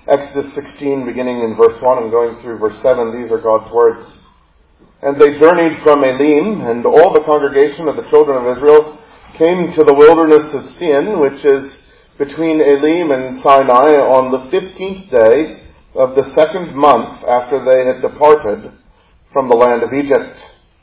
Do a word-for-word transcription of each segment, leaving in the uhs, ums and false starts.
Exodus sixteen, beginning in verse one and going through verse seven, these are God's words. And they journeyed from Elim, and all the congregation of the children of Israel came to the wilderness of Sin, which is between Elim and Sinai, on the fifteenth day of the second month after they had departed from the land of Egypt.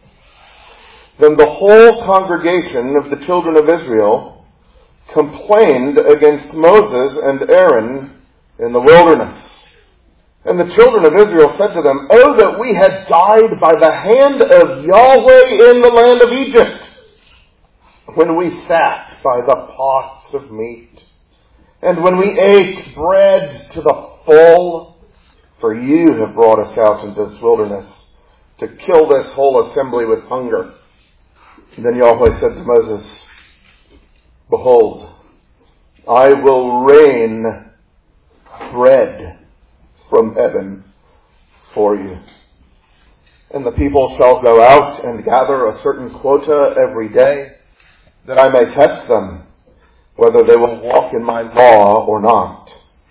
Then the whole congregation of the children of Israel complained against Moses and Aaron in the wilderness. And the children of Israel said to them, "Oh, that we had died by the hand of Yahweh in the land of Egypt, when we sat by the pots of meat, and when we ate bread to the full, for you have brought us out into this wilderness to kill this whole assembly with hunger." And then Yahweh said to Moses, "Behold, I will rain bread from heaven for you. And the people shall go out and gather a certain quota every day, that I may test them, whether they will walk in my law or not.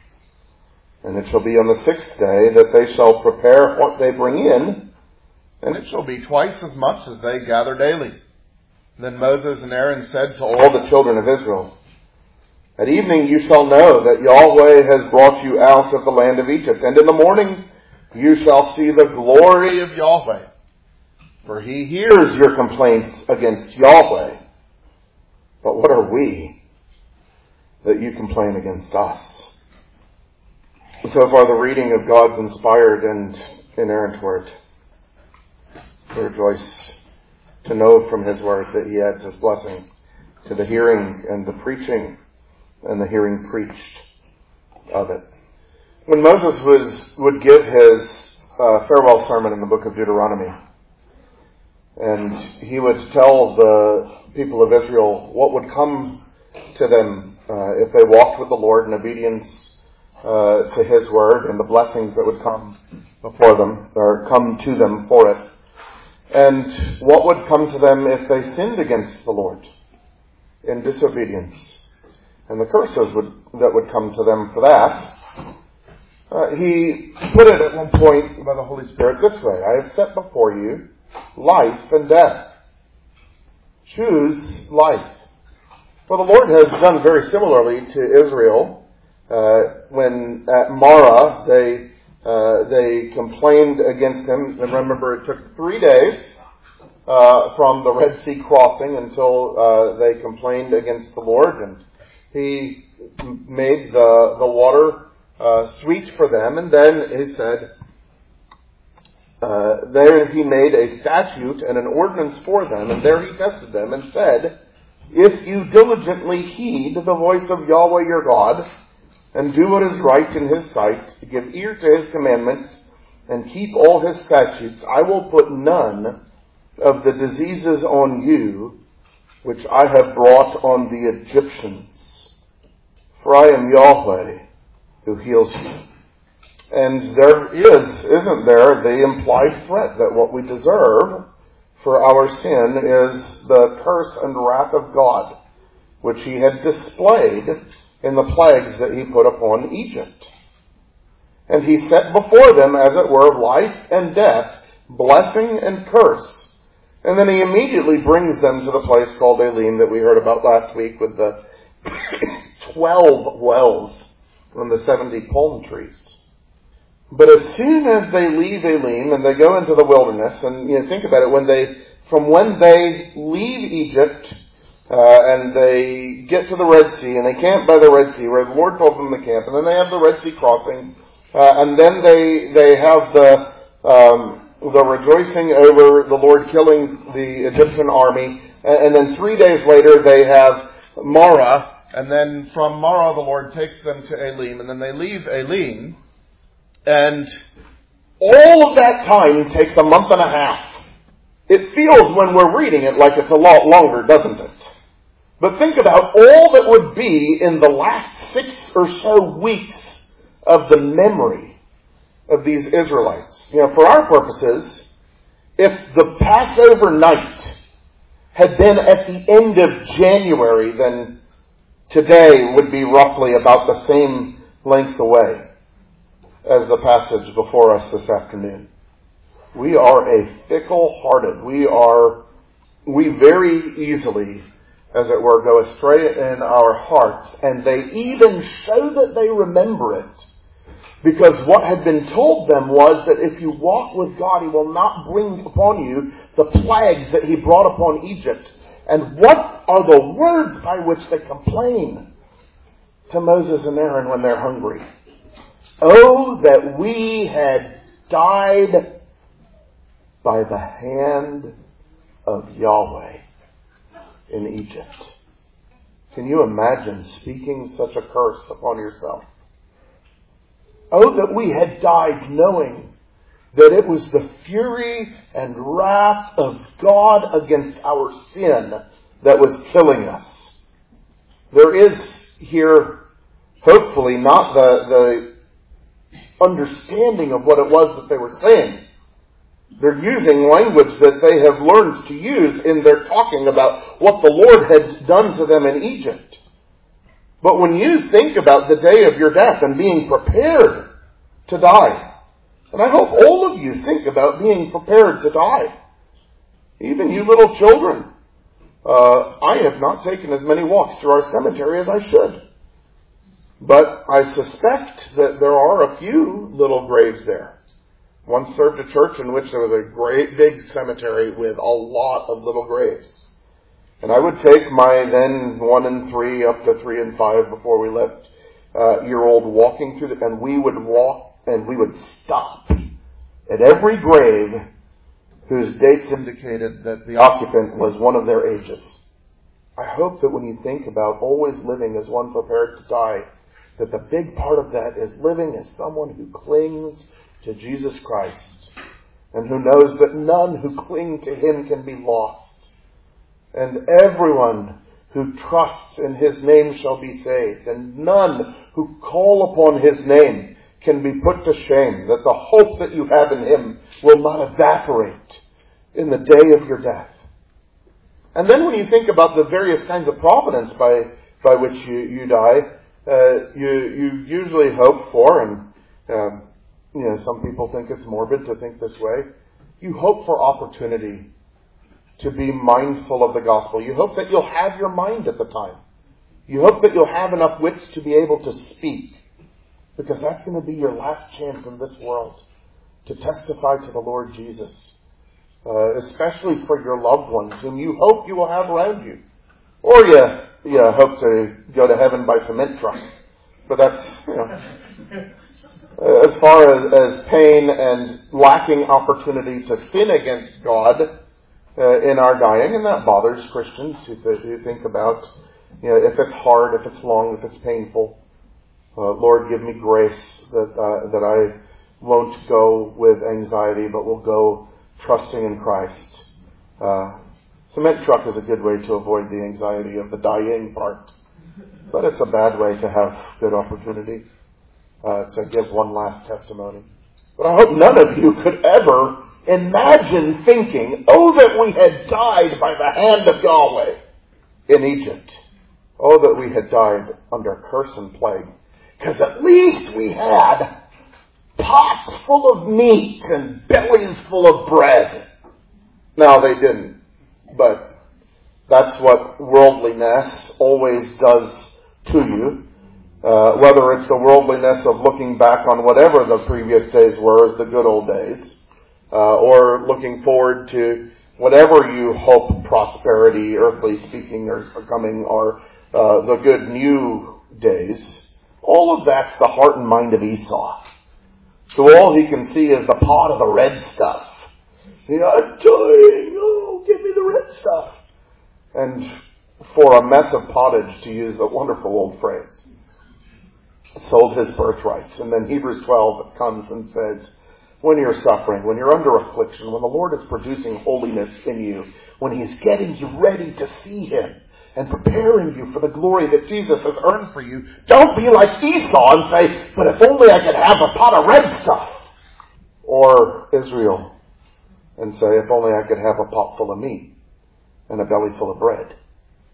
And it shall be on the sixth day that they shall prepare what they bring in, and it shall be twice as much as they gather daily." Then Moses and Aaron said to all the children of Israel, "At evening you shall know that Yahweh has brought you out of the land of Egypt, and in the morning you shall see the glory of Yahweh. For he hears your complaints against Yahweh. But what are we that you complain against us?" So far the reading of God's inspired and inerrant word. We rejoice to know from his word that he adds his blessing to the hearing and the preaching and the hearing preached of it. When Moses was would give his uh, farewell sermon in the book of Deuteronomy, and he would tell the people of Israel what would come to them uh, if they walked with the Lord in obedience uh, to his word, and the blessings that would come before them, or come to them for it, and what would come to them if they sinned against the Lord in disobedience, and the curses would, that would come to them for that. Uh, he put it at one point by the Holy Spirit this way: "I have set before you life and death. Choose life." Well, the Lord has done very similarly to Israel. Uh, when at Marah they uh, they complained against him, and remember it took three days uh, from the Red Sea crossing until uh, they complained against the Lord, and he made the the water uh, sweet for them, and then he said, uh, there he made a statute and an ordinance for them, and there he tested them and said, "If you diligently heed the voice of Yahweh your God, and do what is right in his sight, to give ear to his commandments, and keep all his statutes, I will put none of the diseases on you which I have brought on the Egyptians. For I am Yahweh who heals you." And there is, isn't there, the implied threat that what we deserve for our sin is the curse and wrath of God, which he had displayed in the plagues that he put upon Egypt. And he set before them, as it were, life and death, blessing and curse. And then he immediately brings them to the place called Elim that we heard about last week, with the twelve wells and the seventy palm trees. But as soon as they leave Elim and they go into the wilderness, and you know, think about it, when they, from when they leave Egypt, Uh, and they get to the Red Sea, and they camp by the Red Sea, where the Lord told them to camp, and then they have the Red Sea crossing, uh, and then they they have the um, the rejoicing over the Lord killing the Egyptian army, and, and then three days later they have Marah, and then from Marah the Lord takes them to Elim, and then they leave Elim, and all of that time takes a month and a half. It feels when we're reading it like it's a lot longer, doesn't it? But think about all that would be in the last six or so weeks of the memory of these Israelites. You know, for our purposes, if the Passover night had been at the end of January, then today would be roughly about the same length away. as the passage before us this afternoon. We are a fickle-hearted. We are, we very easily, as it were, go astray in our hearts, and they even show that they remember it. Because what had been told them was that if you walk with God, He will not bring upon you the plagues that He brought upon Egypt. And what are the words by which they complain to Moses and Aaron when they're hungry? Oh, that we had died by the hand of Yahweh in Egypt. Can you imagine speaking such a curse upon yourself? Oh, that we had died knowing that it was the fury and wrath of God against our sin that was killing us. There is here, hopefully, not the, the understanding of what it was that they were saying. They're using language that they have learned to use in their talking about what the Lord had done to them in Egypt. But when you think about the day of your death and being prepared to die, and I hope all of you think about being prepared to die, even you little children, uh, I have not taken as many walks through our cemetery as I should. But I suspect that there are a few little graves there. Once served a church in which there was a great big cemetery with a lot of little graves. And I would take my then one and three up to three and five before we left uh, year old walking through the, and we would walk and we would stop at every grave whose dates indicated that the occupant was one of their ages. I hope that when you think about always living as one prepared to die, that the big part of that is living as someone who clings to Jesus Christ and who knows that none who cling to Him can be lost. And everyone who trusts in His name shall be saved, and none who call upon His name can be put to shame, that the hope that you have in Him will not evaporate in the day of your death. And then when you think about the various kinds of providence by, by which you, you die, uh, you, you usually hope for, and uh, you know, some people think it's morbid to think this way, you hope for opportunity to be mindful of the gospel. You hope that you'll have your mind at the time. You hope that you'll have enough wits to be able to speak, because that's going to be your last chance in this world to testify to the Lord Jesus, uh, especially for your loved ones whom you hope you will have around you. Or you, you hope to go to heaven by cement truck. But that's, you know, as far as, as pain and lacking opportunity to sin against God Uh, in our dying, and that bothers Christians who, who think about, you know, if it's hard, if it's long, if it's painful. Uh, Lord, give me grace that uh, that I won't go with anxiety, but will go trusting in Christ. Uh, cement truck is a good way to avoid the anxiety of the dying part, but it's a bad way to have good opportunity uh, to give one last testimony. But I hope none of you could ever imagine thinking, oh, that we had died by the hand of Yahweh in Egypt. Oh, that we had died under curse and plague. Because at least we had pots full of meat and bellies full of bread. Now, they didn't. But that's what worldliness always does to you. Uh, whether it's the worldliness of looking back on whatever the previous days were as the good old days, uh, or looking forward to whatever you hope prosperity, earthly speaking, are, are coming, or uh, the good new days. All of that's the heart and mind of Esau. So all he can see is the pot of the red stuff. You know, I'm dying. Oh, give me the red stuff. And for a mess of pottage, to use a wonderful old phrase, sold his birthright. And then Hebrews twelve comes and says, when you're suffering, when you're under affliction, when the Lord is producing holiness in you, when He's getting you ready to see Him and preparing you for the glory that Jesus has earned for you, don't be like Esau and say, but if only I could have a pot of red stuff. Or Israel and say, if only I could have a pot full of meat and a belly full of bread.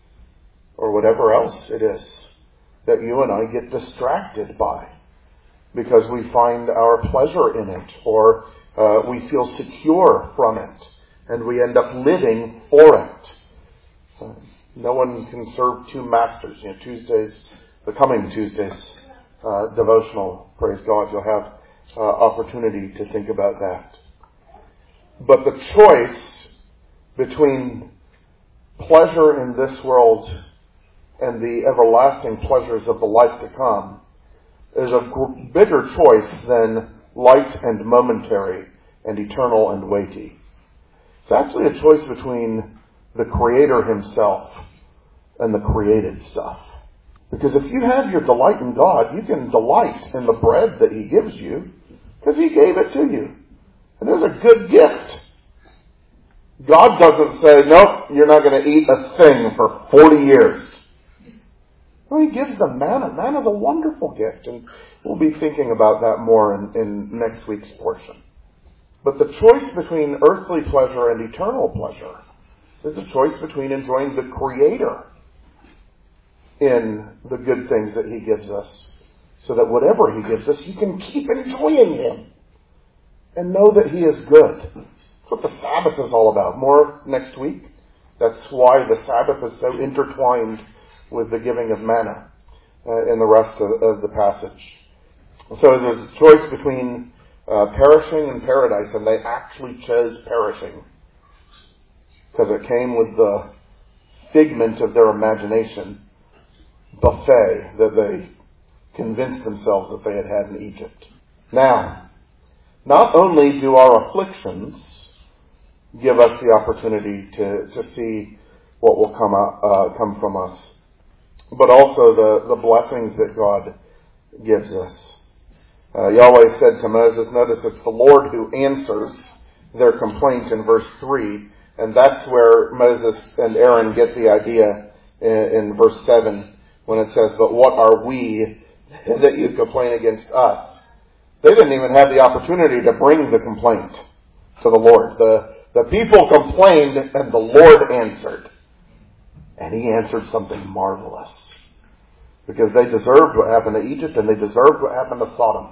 Or whatever else it is that you and I get distracted by. because we find our pleasure in it, or uh, we feel secure from it, and we end up living for it. Uh, no one can serve two masters. You know, Tuesdays, the coming Tuesdays, uh, devotional, praise God, you'll have uh, opportunity to think about that. But the choice between pleasure in this world and the everlasting pleasures of the life to come is a gr- bigger choice than light and momentary and eternal and weighty. It's actually a choice between the Creator Himself and the created stuff. Because if you have your delight in God, you can delight in the bread that He gives you because He gave it to you. And there's a good gift. God doesn't say, nope, you're not going to eat a thing for forty years. Well, He gives them manna. Manna is a wonderful gift, and we'll be thinking about that more in, in next week's portion. But the choice between earthly pleasure and eternal pleasure is the choice between enjoying the Creator in the good things that He gives us, so that whatever He gives us, you can keep enjoying Him and know that He is good. That's what the Sabbath is all about. More next week. That's why the Sabbath is so intertwined with the giving of manna uh, in the rest of, of the passage. So there's a choice between uh, perishing and paradise, and they actually chose perishing because it came with the figment of their imagination buffet that they convinced themselves that they had had in Egypt. Now, not only do our afflictions give us the opportunity to, to see what will come out, uh, come from us, but also the, the blessings that God gives us. Uh, Yahweh said to Moses, notice it's the Lord who answers their complaint in verse three, and that's where Moses and Aaron get the idea in, in verse seven when it says, but what are we that you complain against us? They didn't even have the opportunity to bring the complaint to the Lord. The, the people complained and the Lord answered. And He answered something marvelous. Because they deserved what happened to Egypt and they deserved what happened to Sodom.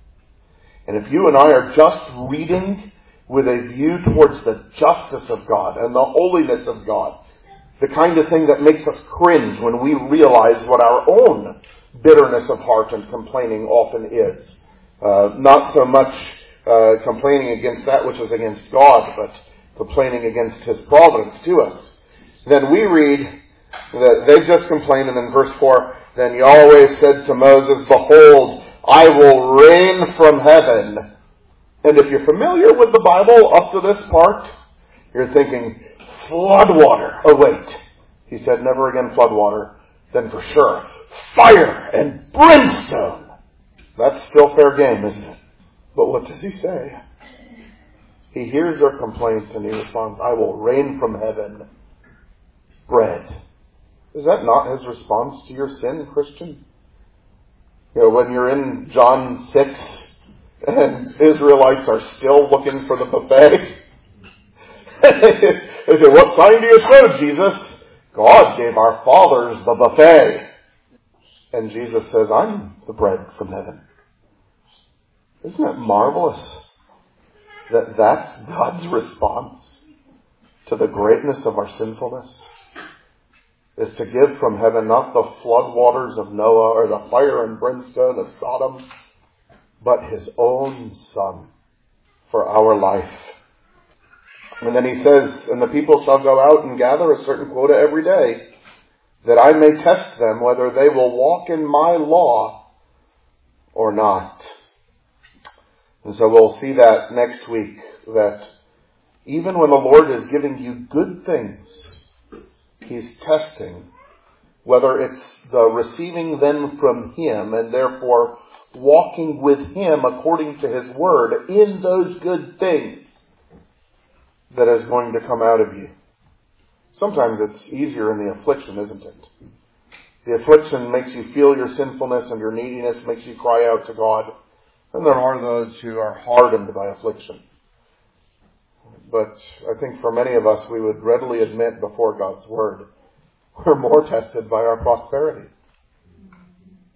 And if you and I are just reading with a view towards the justice of God and the holiness of God, the kind of thing that makes us cringe when we realize what our own bitterness of heart and complaining often is. Uh, not so much uh, complaining against that which is against God, but complaining against His providence to us. Then we read that they just complained, and then verse four, then Yahweh said to Moses, behold, I will rain from heaven. And if you're familiar with the Bible up to this part, you're thinking, flood water. Oh wait, He said never again flood water. Then for sure, fire and brimstone. That's still fair game, isn't it? But what does He say? He hears their complaint and He responds, I will rain from heaven bread. Is that not His response to your sin, Christian? You know, when you're in John six and Israelites are still looking for the buffet, they say, what sign do you show, Jesus? God gave our fathers the buffet. And Jesus says, I'm the bread from heaven. Isn't it marvelous that that's God's response to the greatness of our sinfulness? Is to give from heaven not the flood waters of Noah or the fire and brimstone of Sodom, but His own Son for our life. And then He says, and the people shall go out and gather a certain quota every day, that I may test them whether they will walk in my law or not. And so we'll see that next week, that even when the Lord is giving you good things, He's testing whether it's the receiving them from Him and therefore walking with Him according to His Word in those good things that is going to come out of you. Sometimes it's easier in the affliction, isn't it? The affliction makes you feel your sinfulness and your neediness, makes you cry out to God. And there are those who are hardened by affliction. But I think for many of us, we would readily admit before God's Word, we're more tested by our prosperity.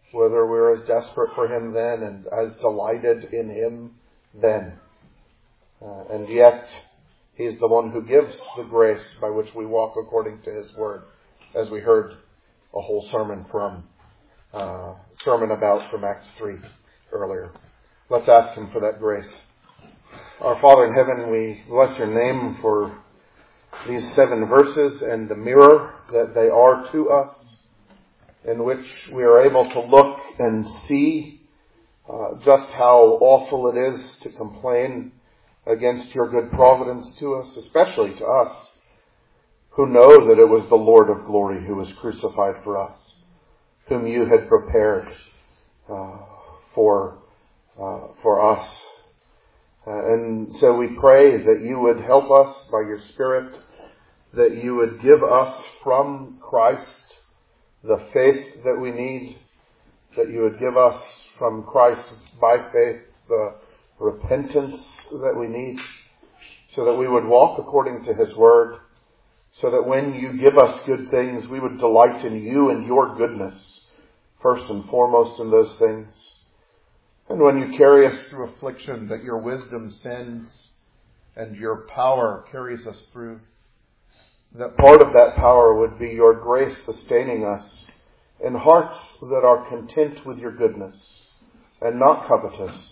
whether we're as desperate for Him then and as delighted in Him then. Uh, and yet, He's the one who gives the grace by which we walk according to His Word, as we heard a whole sermon from, uh, sermon about from Acts three earlier. Let's ask Him for that grace. Our Father in heaven, we bless Your name for these seven verses and the mirror that they are to us, in which we are able to look and see uh, just how awful it is to complain against Your good providence to us, especially to us who know that it was the Lord of glory who was crucified for us, whom You had prepared uh, for uh, for us. Uh, and so we pray that You would help us by Your Spirit, that You would give us from Christ the faith that we need, that You would give us from Christ by faith the repentance that we need, so that we would walk according to His Word, so that when You give us good things, we would delight in You and Your goodness, first and foremost in those things. And when You carry us through affliction, that Your wisdom sends and Your power carries us through, that part of that power would be Your grace sustaining us in hearts that are content with Your goodness and not covetous,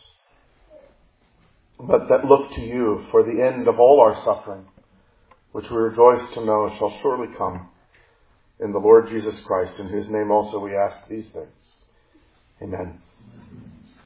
but that look to You for the end of all our suffering, which we rejoice to know shall surely come in the Lord Jesus Christ, in whose name also we ask these things. Amen.